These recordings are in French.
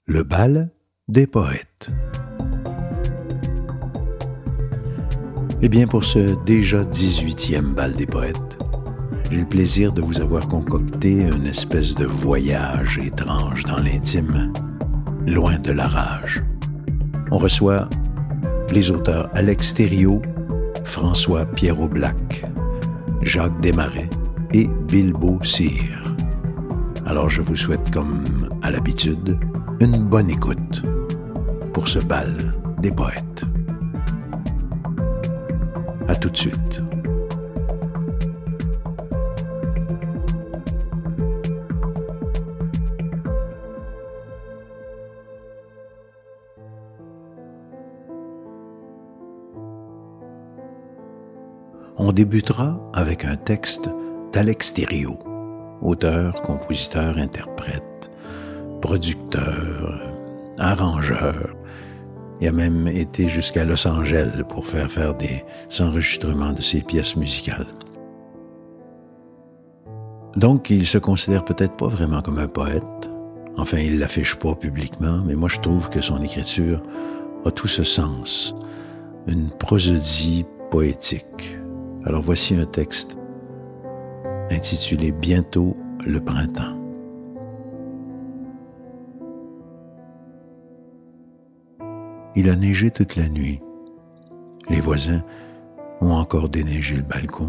Le bal des poètes. Eh bien, pour ce déjà 18e bal des poètes, j'ai le plaisir de vous avoir concocté une espèce de voyage étrange dans l'intime, loin de la rage. On reçoit les auteurs Alex Thériault, François Pierrot-Black, Jacques Desmarais et Bilbo Cyr. Alors je vous souhaite, comme à l'habitude, une bonne écoute pour ce bal des poètes. À tout de suite. On débutera avec un texte d'Alex Thériault, auteur, compositeur, interprète, producteur, arrangeur. Il a même été jusqu'à Los Angeles pour faire des enregistrements de ses pièces musicales. Donc, il se considère peut-être pas vraiment comme un poète. Enfin, il l'affiche pas publiquement, mais moi je trouve que son écriture a tout ce sens, une prosodie poétique. Alors voici un texte intitulé « Bientôt le printemps ». Il a neigé toute la nuit. Les voisins ont encore déneigé le balcon.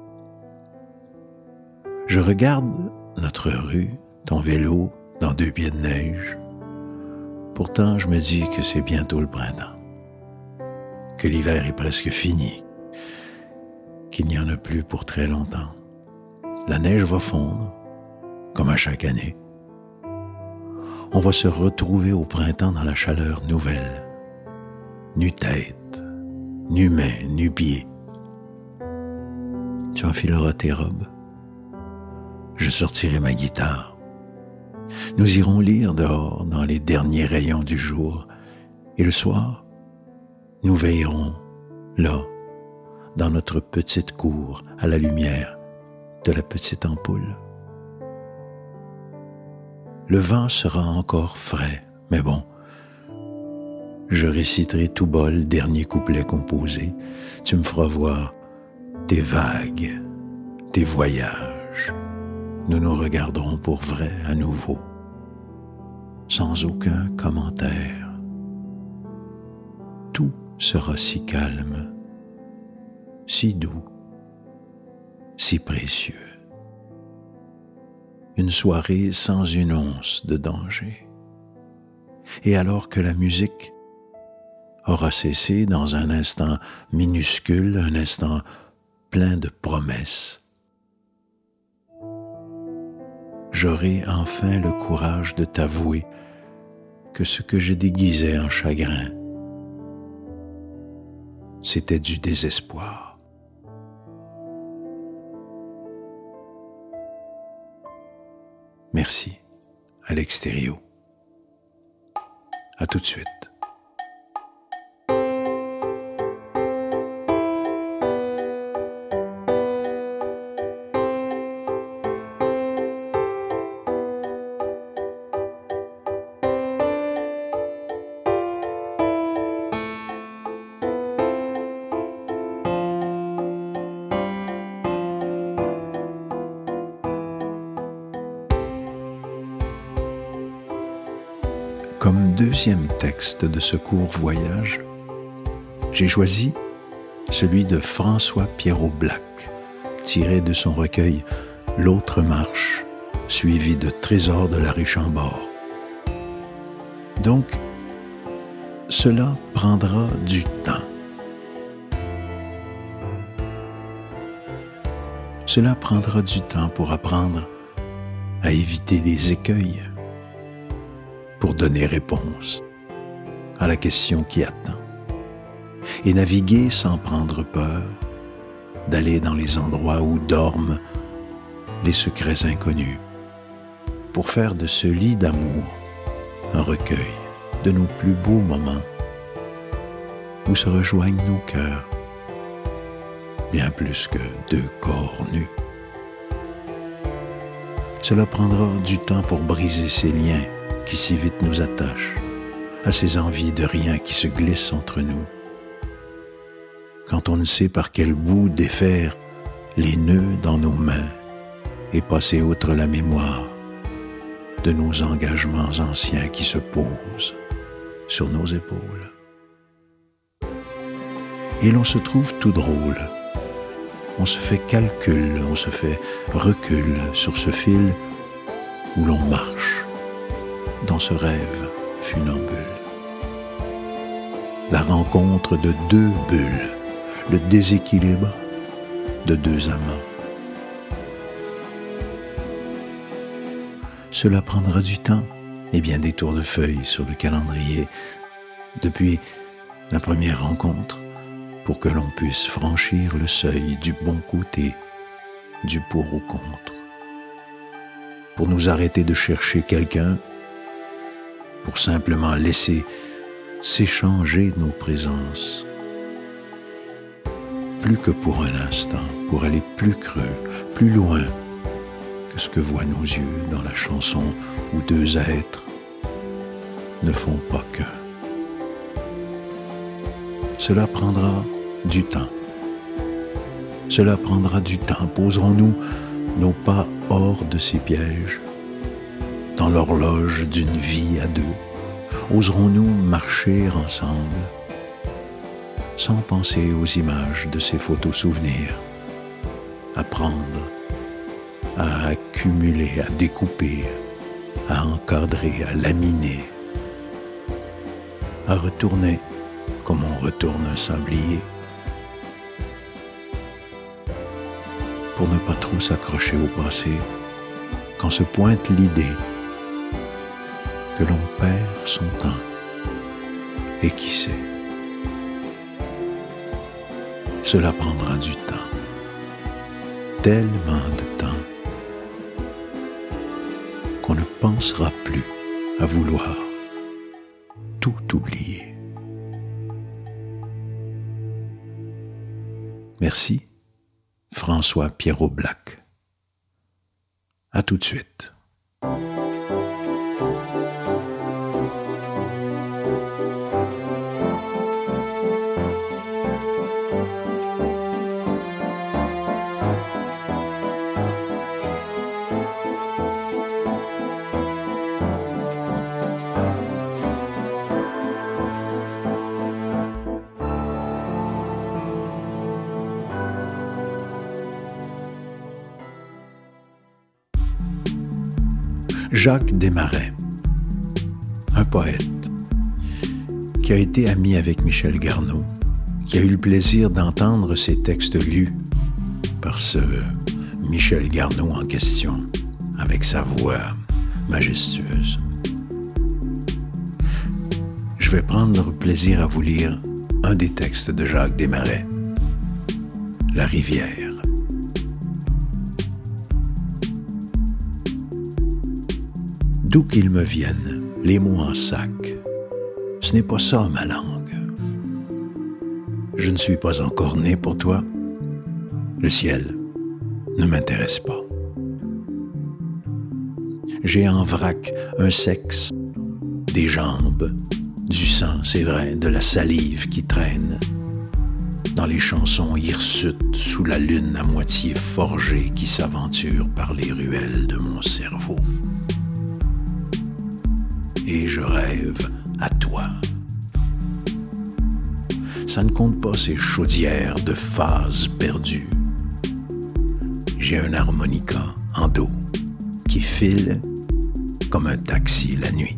Je regarde notre rue, ton vélo dans 2 pieds de neige. Pourtant, je me dis que c'est bientôt le printemps, que l'hiver est presque fini, qu'il n'y en a plus pour très longtemps. La neige va fondre, comme à chaque année. On va se retrouver au printemps dans la chaleur nouvelle. Nu-tête, nu-main, nu-pied. Tu enfileras tes robes. Je sortirai ma guitare. Nous irons lire dehors dans les derniers rayons du jour. Et le soir, nous veillerons là, dans notre petite cour, à la lumière de la petite ampoule. Le vent sera encore frais, mais bon, je réciterai tout bas le dernier couplet composé. Tu me feras voir tes vagues, tes voyages. Nous nous regarderons pour vrai à nouveau, sans aucun commentaire. Tout sera si calme, si doux, si précieux. Une soirée sans une once de danger. Et alors que la musique aura cessé dans un instant minuscule, un instant plein de promesses, j'aurai enfin le courage de t'avouer que ce que je déguisais en chagrin, c'était du désespoir. Merci, Alex Thériault. À tout de suite. Comme deuxième texte de ce court voyage, j'ai choisi celui de François Pierrot-Black, tiré de son recueil « L'autre marche », suivi de « Trésors de la rue Chambord ». Donc, cela prendra du temps. Cela prendra du temps pour apprendre à éviter les écueils, pour donner réponse à la question qui attend et naviguer sans prendre peur d'aller dans les endroits où dorment les secrets inconnus, pour faire de ce lit d'amour un recueil de nos plus beaux moments où se rejoignent nos cœurs, bien plus que 2 corps nus. Cela prendra du temps pour briser ces liens qui si vite nous attachent, à ces envies de rien qui se glissent entre nous. Quand on ne sait par quel bout défaire les nœuds dans nos mains et passer outre la mémoire de nos engagements anciens qui se posent sur nos épaules. Et l'on se trouve tout drôle. On se fait calcul, on se fait recul sur ce fil où l'on marche dans ce rêve funambule. La rencontre de deux bulles, le déséquilibre de deux amants. Cela prendra du temps et bien des tours de feuilles sur le calendrier depuis la première rencontre pour que l'on puisse franchir le seuil du bon côté, du pour ou contre. Pour nous arrêter de chercher quelqu'un, pour simplement laisser s'échanger nos présences. Plus que pour un instant, pour aller plus creux, plus loin que ce que voient nos yeux dans la chanson où deux êtres ne font pas qu'un. Cela prendra du temps. Cela prendra du temps. Poserons-nous nos pas hors de ces pièges, dans l'horloge d'une vie à deux? Oserons-nous marcher ensemble, sans penser aux images de ces photos souvenirs, à prendre, à accumuler, à découper, à encadrer, à laminer, à retourner comme on retourne un sablier, pour ne pas trop s'accrocher au passé quand se pointe l'idée que l'on perd son temps. Et qui sait, cela prendra du temps, tellement de temps, qu'on ne pensera plus à vouloir tout oublier. Merci, François Pierrot-Black. À tout de suite. Jacques Desmarais, un poète qui a été ami avec Michel Garneau, qui a eu le plaisir d'entendre ses textes lus par ce Michel Garneau en question, avec sa voix majestueuse. Je vais prendre plaisir à vous lire un des textes de Jacques Desmarais, La rivière. D'où qu'ils me viennent, les mots en sac, ce n'est pas ça ma langue. Je ne suis pas encore né pour toi. Le ciel ne m'intéresse pas. J'ai en vrac un sexe, des jambes, du sang, c'est vrai, de la salive qui traîne dans les chansons hirsutes sous la lune à moitié forgée qui s'aventure par les ruelles de mon cerveau. Et je rêve à toi. Ça ne compte pas ces chaudières de phases perdues. J'ai un harmonica en dos qui file comme un taxi la nuit.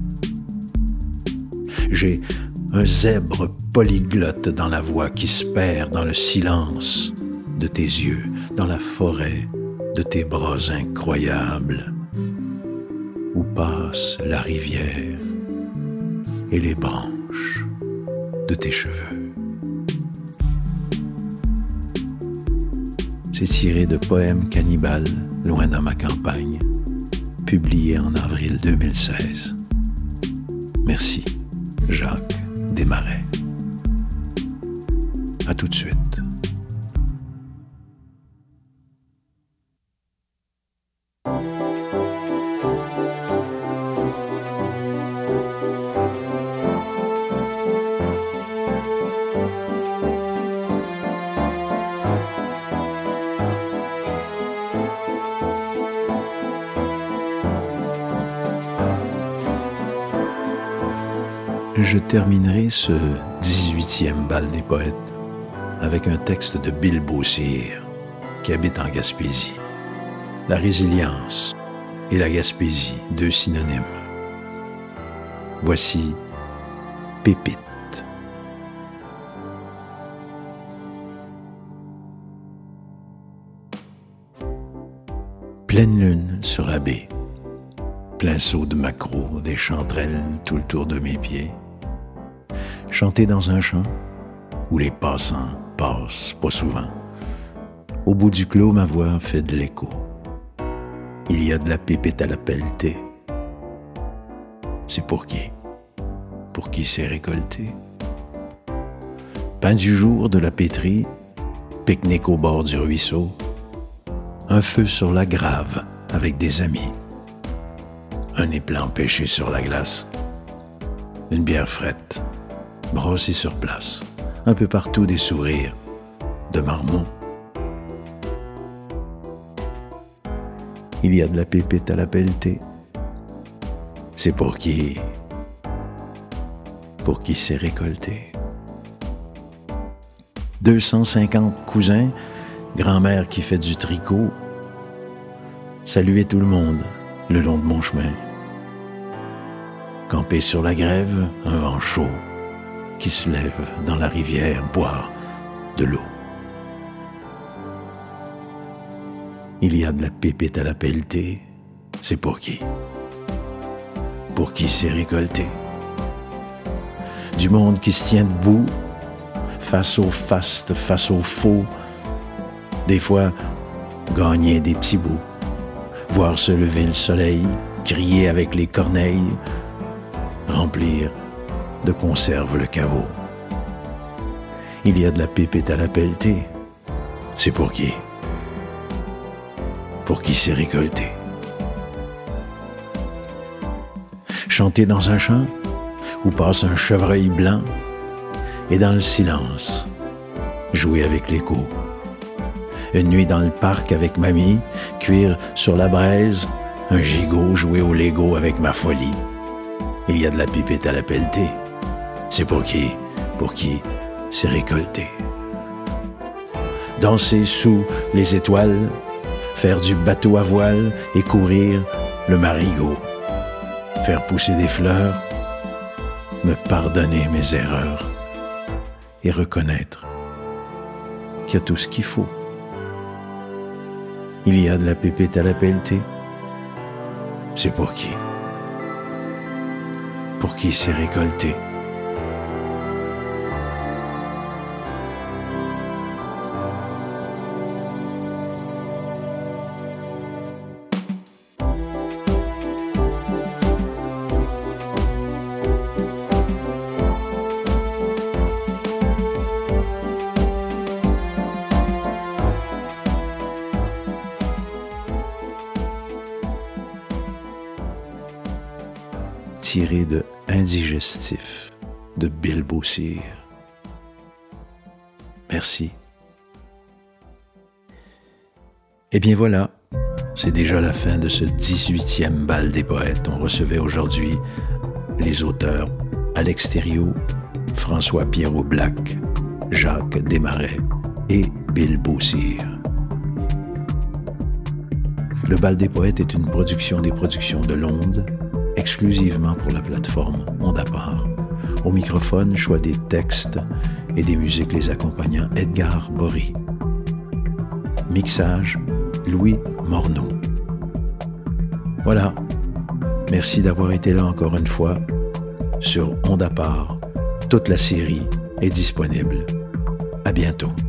J'ai un zèbre polyglotte dans la voix qui se perd dans le silence de tes yeux, dans la forêt de tes bras incroyables, où passe la rivière et les branches de tes cheveux. C'est tiré de Poèmes cannibales, loin dans ma campagne, publié en avril 2016. Merci, Jacques Desmarais. À tout de suite. Je terminerai ce 18e bal des poètes avec un texte de Bill Beausire, qui habite en Gaspésie. La résilience et la Gaspésie, deux synonymes. Voici Pépite. Pleine lune sur la baie, plein saut de maquereaux, des chanterelles tout le tour de mes pieds. Chanter dans un champ où les passants passent pas souvent. Au bout du clos, ma voix fait de l'écho. Il y a de la pépite à la pelletée. C'est pour qui? Pour qui c'est récolté? Pain du jour de la pétrie, pique-nique au bord du ruisseau, un feu sur la grave avec des amis, un éplan pêché sur la glace, une bière frette, brassée sur place, un peu partout des sourires de marmot. Il y a de la pépite à la pelletée. C'est pour qui c'est récolté. 250 cousins, grand-mère qui fait du tricot, saluer tout le monde le long de mon chemin. Camper sur la grève, un vent chaud qui se lève dans la rivière, boire de l'eau. Il y a de la pépite à la pelletée, c'est pour qui? Pour qui c'est récolté? Du monde qui se tient debout, face au faste, face au faux, des fois gagner des petits bouts, voir se lever le soleil, crier avec les corneilles, remplir de conserve le caveau. Il y a de la pépite à la pelletée, c'est pour qui? Pour qui c'est récolté? Chanter dans un champ où passe un chevreuil blanc et dans le silence, jouer avec l'écho. Une nuit dans le parc avec mamie, cuire sur la braise, un gigot, jouer au Lego avec ma folie. Il y a de la pipette à la pelletée. C'est pour qui c'est récolté. Danser sous les étoiles, faire du bateau à voile et courir le marigot. Faire pousser des fleurs, me pardonner mes erreurs et reconnaître qu'il y a tout ce qu'il faut. Il y a de la pépite à la pelletée. C'est pour qui? Pour qui c'est récolté. Tiré de Indigestif de Bill Beausire. Merci. Et bien voilà, c'est déjà la fin de ce 18e bal des poètes. On recevait aujourd'hui les auteurs Alex Thériault, François Pierrot-Black, Jacques Desmarais et Bill Beausire. Le bal des poètes est une production des Productions de l'Onde, exclusivement pour la plateforme Onde à part. Au microphone, choix des textes et des musiques les accompagnant, Edgar Bory. Mixage, Louis Morneau. Voilà. Merci d'avoir été là encore une fois sur Onde à part. Toute la série est disponible. À bientôt.